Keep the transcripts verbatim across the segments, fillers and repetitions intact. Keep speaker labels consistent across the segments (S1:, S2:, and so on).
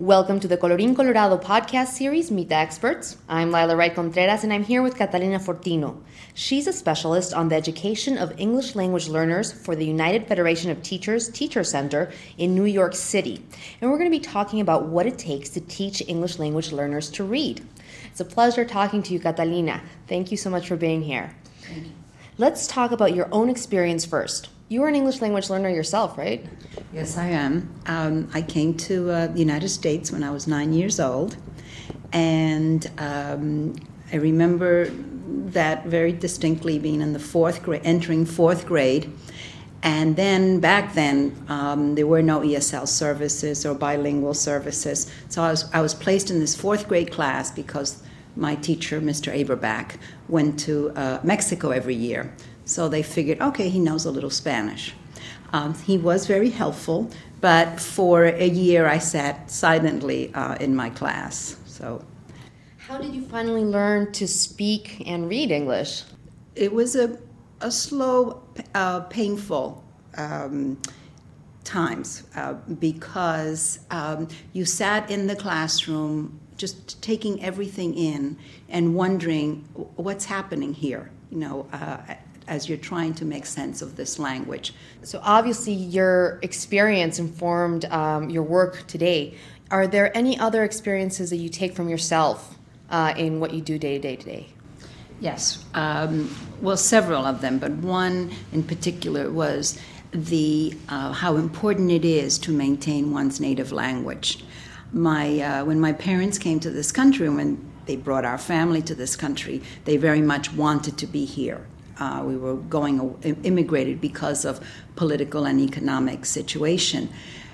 S1: Welcome to the Colorín Colorado podcast series, Meet the Experts. I'm Lila Wright Contreras, and I'm here with Catalina Fortino. She's a specialist on the education of English language learners for the United Federation of Teachers Teacher Center in New York City. And we're going to be talking about what it takes to teach English language learners to read. It's a pleasure talking to you, Catalina. Thank you so much for being here.
S2: Thank you.
S1: Let's talk about your own experience first. You were an English language learner yourself, right?
S2: Yes, I am. Um, I came to uh, the United States when I was nine years old, and um, I remember that very distinctly, being in the fourth grade, entering fourth grade, and then back then um, there were no E S L services or bilingual services, so I was I was placed in this fourth grade class because my teacher, Mister Aberbach, went to uh, Mexico every year. So they figured, okay, he knows a little Spanish. Um, he was very helpful, but for a year I sat silently uh, in my class. So,
S1: how did you finally learn to speak and read English?
S2: It was a, a slow, uh, painful um, times uh, because um, you sat in the classroom just taking everything in and wondering what's happening here, you know, uh, as you're trying to make sense of this language.
S1: So obviously your experience informed um, your work today. Are there any other experiences that you take from yourself uh, in what you do day to day today?
S2: Yes, um, well, several of them, but one in particular was the uh, how important it is to maintain one's native language. My uh, when my parents came to this country, when they brought our family to this country, they very much wanted to be here. Uh, we were going immigrated because of political and economic situation.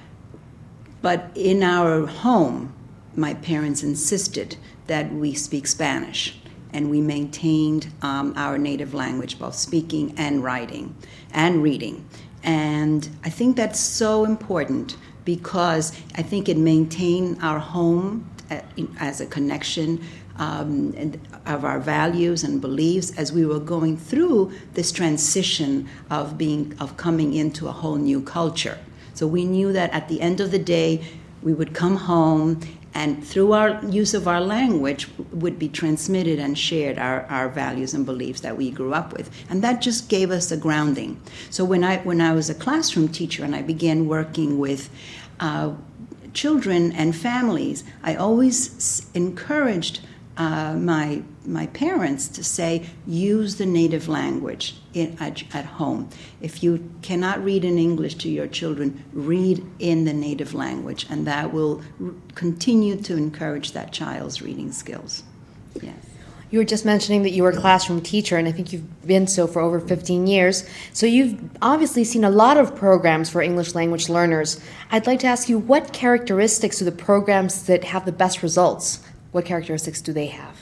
S2: But in our home, my parents insisted that we speak Spanish, and we maintained um, our native language, both speaking and writing and reading. And I think that's so important because I think it maintained our home as a connection Um, and of our values and beliefs as we were going through this transition of being of coming into a whole new culture. So we knew that at the end of the day, we would come home, and through our use of our language would be transmitted and shared our, our values and beliefs that we grew up with. And that just gave us a grounding. So when I when I was a classroom teacher and I began working with uh, children and families, I always encouraged Uh, my my parents to say, use the native language in, at, at home. If you cannot read in English to your children, read in the native language, and that will r- continue to encourage that child's reading skills. Yes.
S1: You were just mentioning that you were a classroom teacher, and I think you've been so for over fifteen years. So you've obviously seen a lot of programs for English language learners. I'd like to ask you, what characteristics are the programs that have the best results? What characteristics do they have?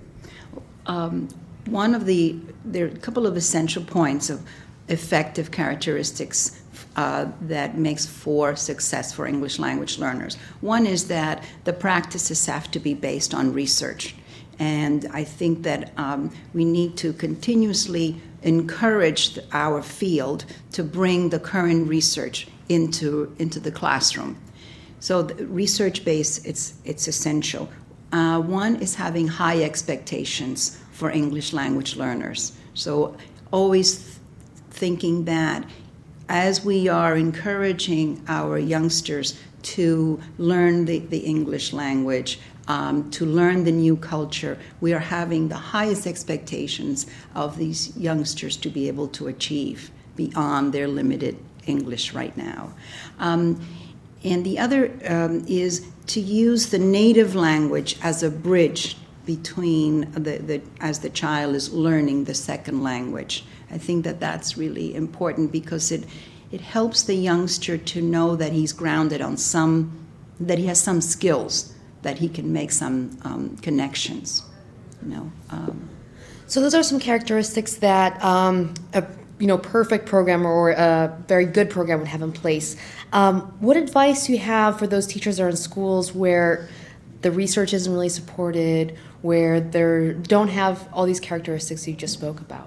S2: Um, one of the, there are a couple of essential points of effective characteristics uh, that makes for success for English language learners. One is that the practices have to be based on research. And I think that um, we need to continuously encourage our field to bring the current research into, into the classroom. So the research base, it's, it's essential. Uh, one is having high expectations for English language learners. So always th- thinking that as we are encouraging our youngsters to learn the, the English language, um, to learn the new culture, we are having the highest expectations of these youngsters to be able to achieve beyond their limited English right now. Um, And the other um, is to use the native language as a bridge between the, the as the child is learning the second language. I think that that's really important because it it helps the youngster to know that he's grounded on some, that he has some skills, that he can make some um, connections. You know. Um,
S1: so those are some characteristics that um, a you know, perfect program or a very good program would have in place. Um, what advice do you have for those teachers that are in schools where the research isn't really supported, where they don't have all these characteristics you just spoke about?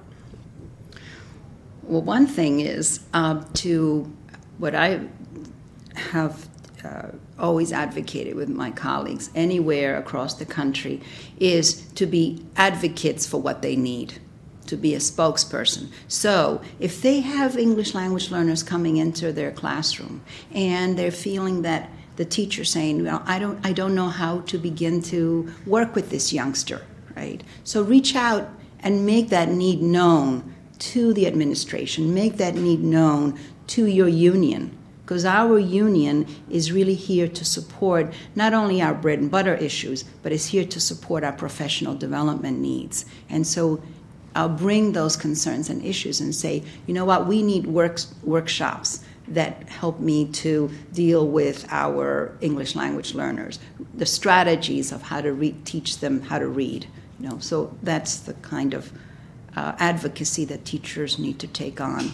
S2: Well, one thing is uh, to what I have uh, always advocated with my colleagues anywhere across the country is to be advocates for what they need, to be a spokesperson. So if they have English language learners coming into their classroom and they're feeling that the teacher saying, well, I don't, I don't know how to begin to work with this youngster, right? So reach out and make that need known to the administration, make that need known to your union, because our union is really here to support not only our bread and butter issues, but is here to support our professional development needs. And so I'll bring those concerns and issues and say, you know what, we need works, workshops that help me to deal with our English language learners, the strategies of how to re- teach them how to read. You know, so that's the kind of uh, advocacy that teachers need to take on.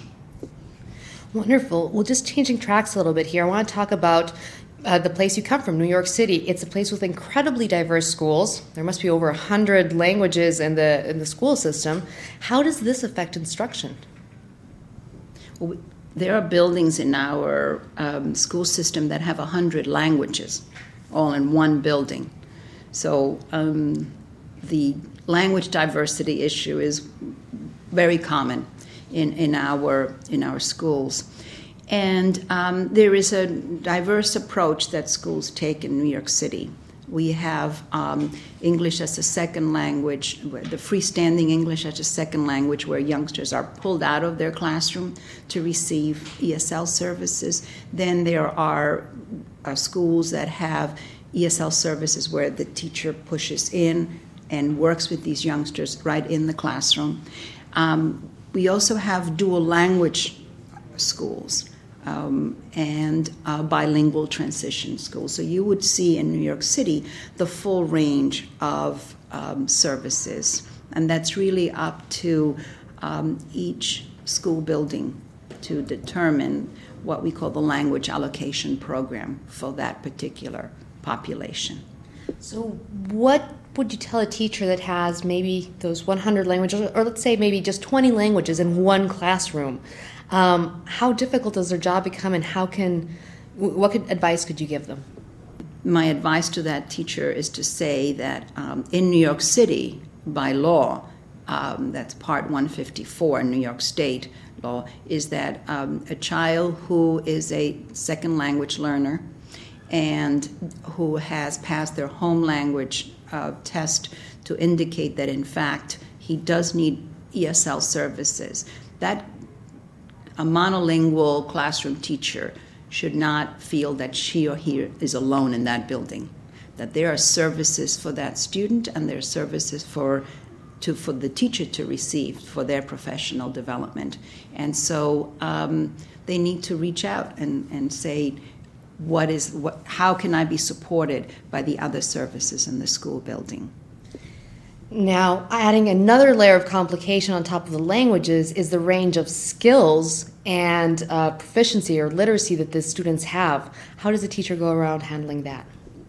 S1: Wonderful. Well, just changing tracks a little bit here, I want to talk about uh, the place you come from, New York City. It's a place with incredibly diverse schools. There must be over one hundred languages in the in the school system. How does this affect instruction?
S2: Well, we, there are buildings in our um, school system that have one hundred languages, all in one building. So um, the language diversity issue is very common in, in our in our schools. And um, there is a diverse approach that schools take in New York City. We have um, English as a second language, the freestanding English as a second language, where youngsters are pulled out of their classroom to receive E S L services. Then there are uh, schools that have E S L services where the teacher pushes in and works with these youngsters right in the classroom. Um, we also have dual language schools. Um, and uh, bilingual transition schools. So you would see in New York City the full range of um, services, and that's really up to um, each school building to determine what we call the language allocation program for that particular population.
S1: So what would you tell a teacher that has maybe those one hundred languages, or let's say maybe just twenty languages in one classroom? Um, how difficult does their job become, and how can, what could, advice could you give them?
S2: My advice to that teacher is to say that um, in New York City, by law, um, that's Part one fifty-four in New York State law, is that um, a child who is a second language learner and who has passed their home language uh, test to indicate that, in fact, he does need E S L services, that a monolingual classroom teacher should not feel that she or he is alone in that building, that there are services for that student and there are services for to for the teacher to receive for their professional development. And so um, they need to reach out and, and say, what is what? How can I be supported by the other services in the school building?
S1: Now, adding another layer of complication on top of the languages is the range of skills and uh, proficiency or literacy that the students have. How does a teacher go around handling that?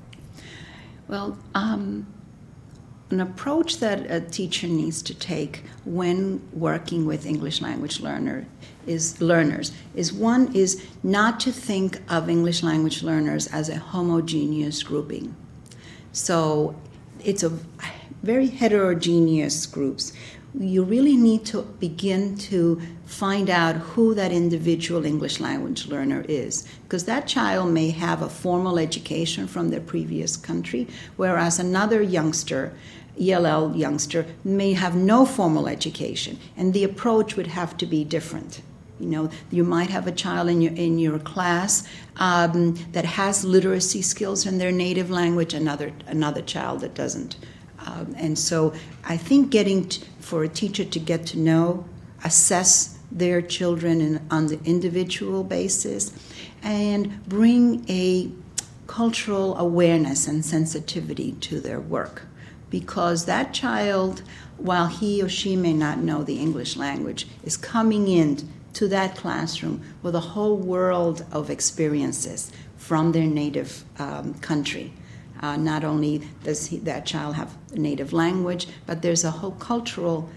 S2: Well, um, an approach that a teacher needs to take when working with English language learner is learners is one is not to think of English language learners as a homogeneous grouping. So it's a very heterogeneous groups. You really need to begin to find out who that individual English language learner is, because that child may have a formal education from their previous country, whereas another youngster, E L L youngster, may have no formal education, and the approach would have to be different. You know, you might have a child in your in your class um, that has literacy skills in their native language, another another child that doesn't. Um, and so I think getting t- for a teacher to get to know, assess their children in, on the individual basis, and bring a cultural awareness and sensitivity to their work. Because that child, while he or she may not know the English language, is coming in to that classroom with a whole world of experiences from their native um, country. Uh, not only does he, that child have a native language, but there's a whole cultural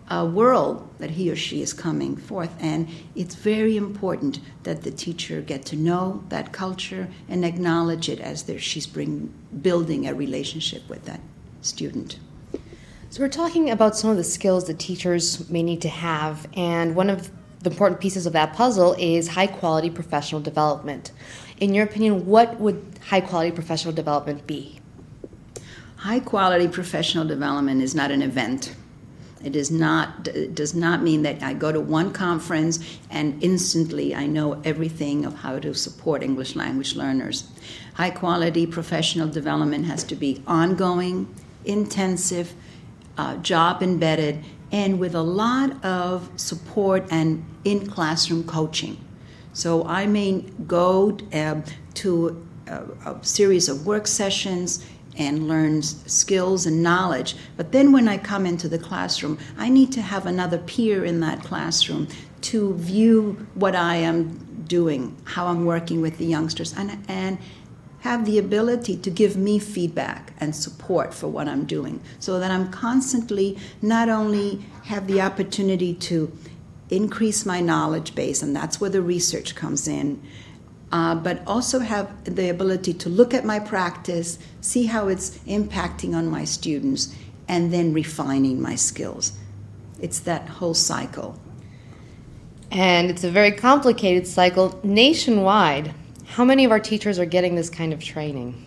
S2: uh, world that he or she is coming forth. And it's very important that the teacher get to know that culture and acknowledge it as she's bring, building a relationship with that student.
S1: So we're talking about some of the skills that teachers may need to have, and one of the important pieces of that puzzle is high-quality professional development. In your opinion, what would high-quality professional development be?
S2: High-quality professional development is not an event. It is not, it does not mean that I go to one conference and instantly I know everything of how to support English language learners. High-quality professional development has to be ongoing, intensive, uh, job-embedded, and with a lot of support and in-classroom coaching. So I may go uh, to a, a series of work sessions and learn skills and knowledge, but then when I come into the classroom, I need to have another peer in that classroom to view what I am doing, how I'm working with the youngsters, and, and have the ability to give me feedback and support for what I'm doing, so that I'm constantly not only have the opportunity to increase my knowledge base, and that's where the research comes in, uh, but also have the ability to look at my practice, see how it's impacting on my students, and then refining my skills. It's that whole cycle.
S1: And it's a very complicated cycle nationwide. How many of our teachers are getting this kind of training?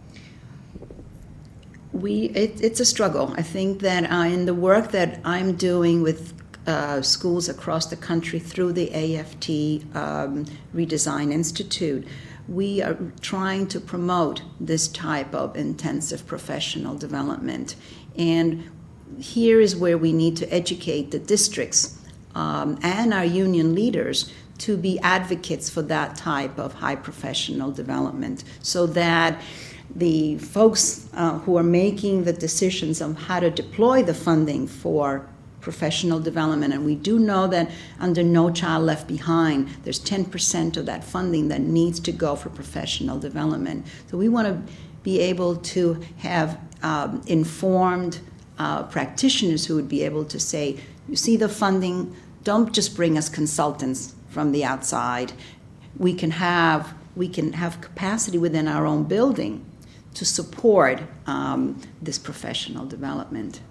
S2: We it, it's a struggle. I think that uh, in the work that I'm doing with uh, schools across the country through the A F T um, Redesign Institute, we are trying to promote this type of intensive professional development. And here is where we need to educate the districts um, and our union leaders to be advocates for that type of high professional development, so that the folks uh, who are making the decisions on how to deploy the funding for professional development, and we do know that under No Child Left Behind, there's ten percent of that funding that needs to go for professional development. So we want to be able to have um, informed uh, practitioners who would be able to say, you see the funding, don't just bring us consultants from the outside. We can have we can have capacity within our own building to support um, this professional development.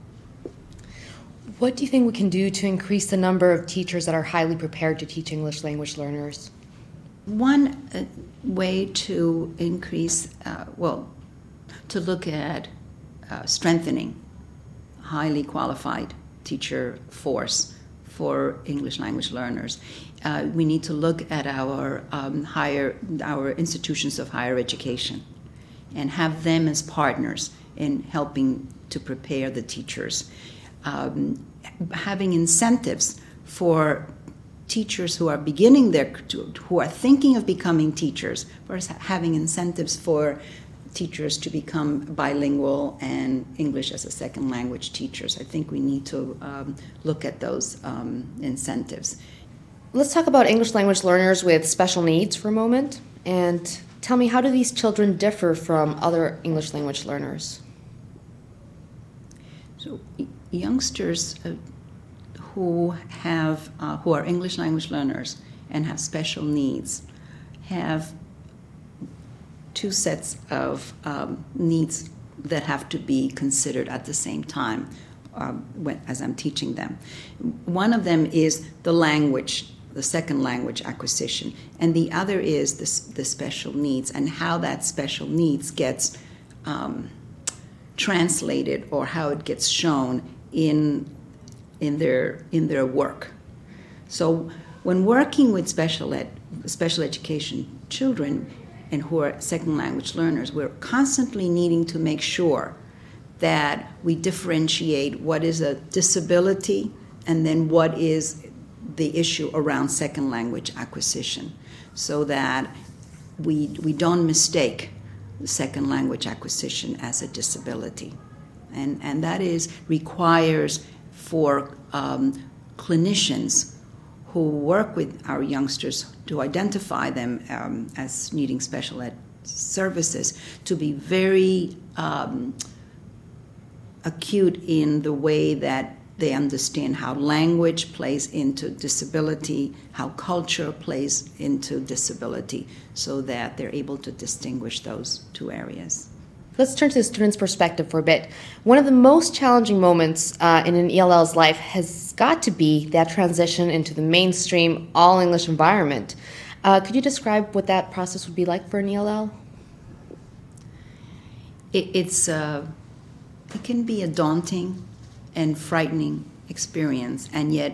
S1: What do you think we can do to increase the number of teachers that are highly prepared to teach English language learners?
S2: One uh, way to increase, uh, well, to look at uh, strengthening highly qualified teacher force for English language learners. Uh, we need to look at our um, higher, our institutions of higher education and have them as partners in helping to prepare the teachers. Um, having incentives for teachers who are beginning their, who are thinking of becoming teachers, first having incentives for teachers to become bilingual and English as a second language teachers. I think we need to um, look at those um, incentives.
S1: Let's talk about English language learners with special needs for a moment, and tell me, how do these children differ from other English language learners?
S2: So youngsters uh, who have uh, who are English language learners and have special needs have two sets of um, needs that have to be considered at the same time uh, when, as I'm teaching them. One of them is the language, the second language acquisition, and the other is the, the special needs and how that special needs gets um, translated or how it gets shown in in their in their work. So when working with special ed, special education children and who are second language learners, we're constantly needing to make sure that we differentiate what is a disability and then what is the issue around second language acquisition, so that we we don't mistake the second language acquisition as a disability. And, and that is requires for um, clinicians who work with our youngsters to identify them um, as needing special ed services to be very um, acute in the way that they understand how language plays into disability, how culture plays into disability, so that they're able to distinguish those two areas.
S1: Let's turn to the student's perspective for a bit. One of the most challenging moments uh, in an E L L's life has got to be that transition into the mainstream all-English environment. Uh, could you describe what that process would be like for an E L L?
S2: It, it's uh, it can be a daunting and frightening experience, and yet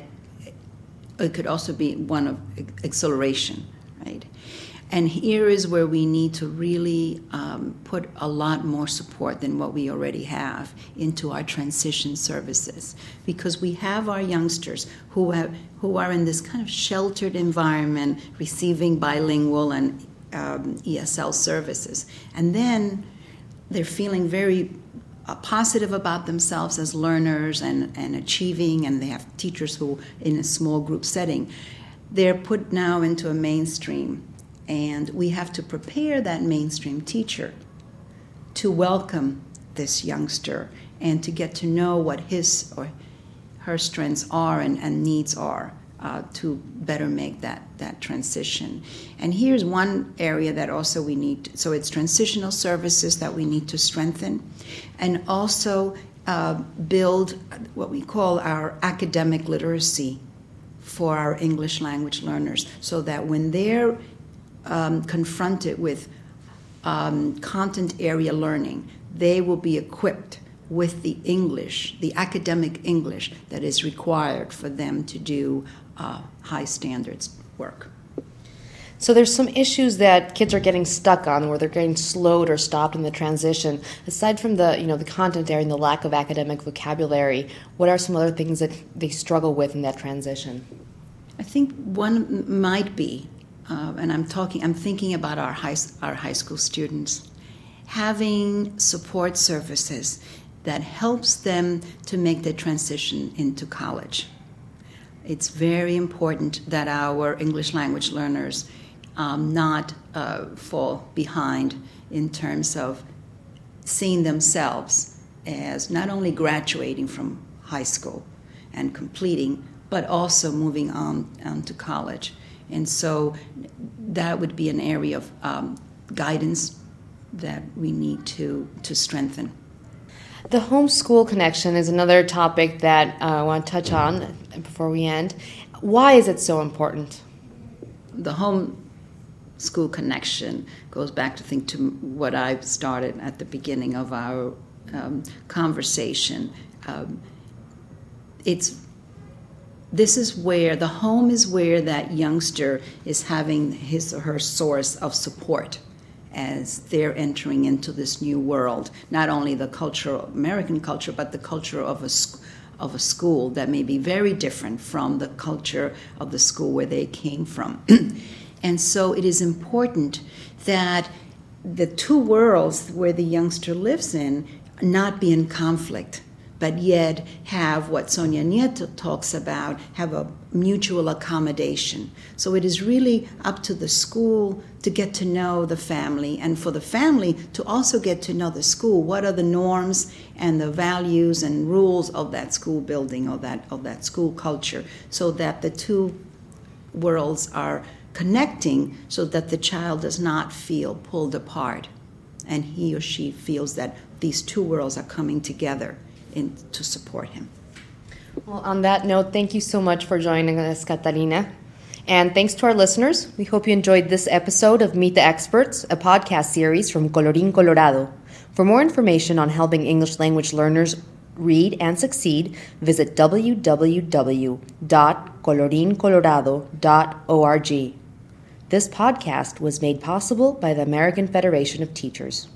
S2: it could also be one of exhilaration, right? And here is where we need to really um, put a lot more support than what we already have into our transition services, because we have our youngsters who have who are in this kind of sheltered environment, receiving bilingual and um, E S L services, and then they're feeling very uh, positive about themselves as learners and, and achieving, and they have teachers who, in a small group setting, they're put now into a mainstream. And we have to prepare that mainstream teacher to welcome this youngster and to get to know what his or her strengths are and, and needs are uh, to better make that, that transition. And here's one area that also we need, to, so it's transitional services that we need to strengthen, and also uh, build what we call our academic literacy for our English language learners, so that when they're Um, confronted with um, content area learning, they will be equipped with the English, the academic English that is required for them to do uh, high standards work.
S1: So there's some issues that kids are getting stuck on, where they're getting slowed or stopped in the transition. Aside from the, you know, the content area and the lack of academic vocabulary, what are some other things that they struggle with in that transition?
S2: I think one might be, Uh, and I'm talking, I'm thinking about our high, our high school students, having support services that helps them to make the transition into college. It's very important that our English language learners um, not uh, fall behind in terms of seeing themselves as not only graduating from high school and completing, but also moving on, on to college. And so that would be an area of um, guidance that we need to, to strengthen.
S1: The homeschool connection is another topic that uh, I want to touch on before we end. Why is it so important?
S2: The home school connection goes back to think to what I started at the beginning of our um, conversation. Um, it's This is where, the home is where that youngster is having his or her source of support as they're entering into this new world. Not only the culture, American culture, but the culture of a, of a school that may be very different from the culture of the school where they came from. And so it is important that the two worlds where the youngster lives in not be in conflict, but yet have what Sonia Nieto talks about, have a mutual accommodation. So it is really up to the school to get to know the family, and for the family to also get to know the school. What are the norms and the values and rules of that school building, or that, of that school culture, so that the two worlds are connecting, so that the child does not feel pulled apart, and he or she feels that these two worlds are coming together in, to support him.
S1: Well, on that note, thank you so much for joining us, Catalina. And thanks to our listeners. We hope you enjoyed this episode of Meet the Experts, a podcast series from Colorín Colorado. For more information on helping English language learners read and succeed, visit w w w dot colorin colorado dot org. This podcast was made possible by the American Federation of Teachers.